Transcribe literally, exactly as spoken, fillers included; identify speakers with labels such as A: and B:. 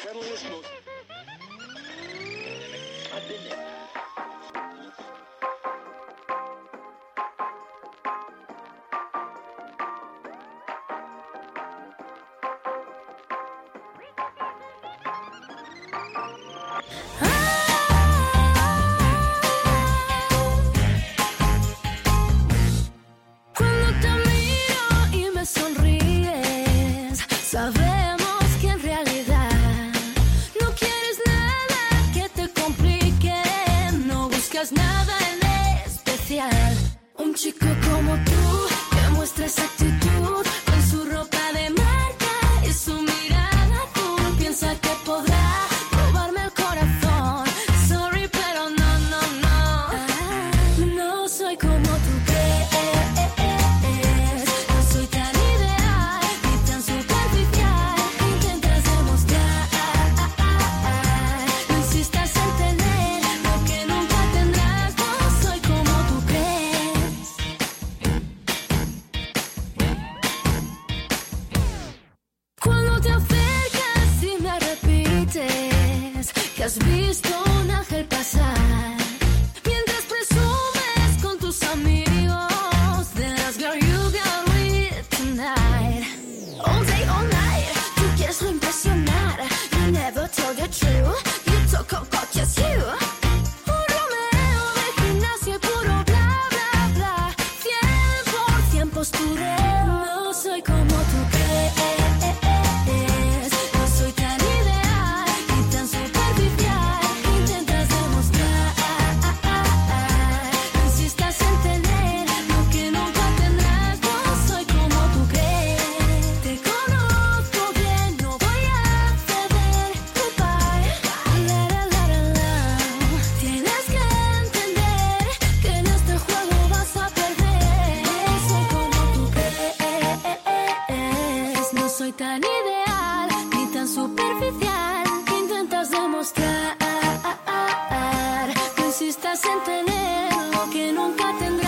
A: cuddliest, most... I've been there.
B: Sabemos que en realidad no quieres nada que te complique, no buscas nada en especial. Un chico como tú que muestra esa actitud con su ropa de marca y su mirada azul, piensa que podrá robarme el corazón. Sorry, pero no, no, no. No soy como tú crees. No soy tan ideal ni tan superficial. Intentas demostrar. No insistas en tener lo que nunca tendrás. No soy como tú crees. Cuando te acercas y me repites que has visto un ángel pasar, mientras presumes con tus amigos, then ask girl you got with tonight. All day, all night, tú quieres impresionar. You never told the truth, you talk about just you. Un Romeo de gimnasio y puro bla, bla, bla. Cien por cien postureo. No soy como tú crees. No soy tan ideal ni tan superficial. Intentas demostrar. No insistas en tener lo que nunca tendrás. No soy como tú crees. Te conozco bien, no voy a ceder. Goodbye. La, la, la, la, la. Tienes que entender que en este juego vas a perder. No soy como tú crees. No soy tan ideal ni tan superficial. Intentas demostrar. No insistas en tener lo que nunca tendrás.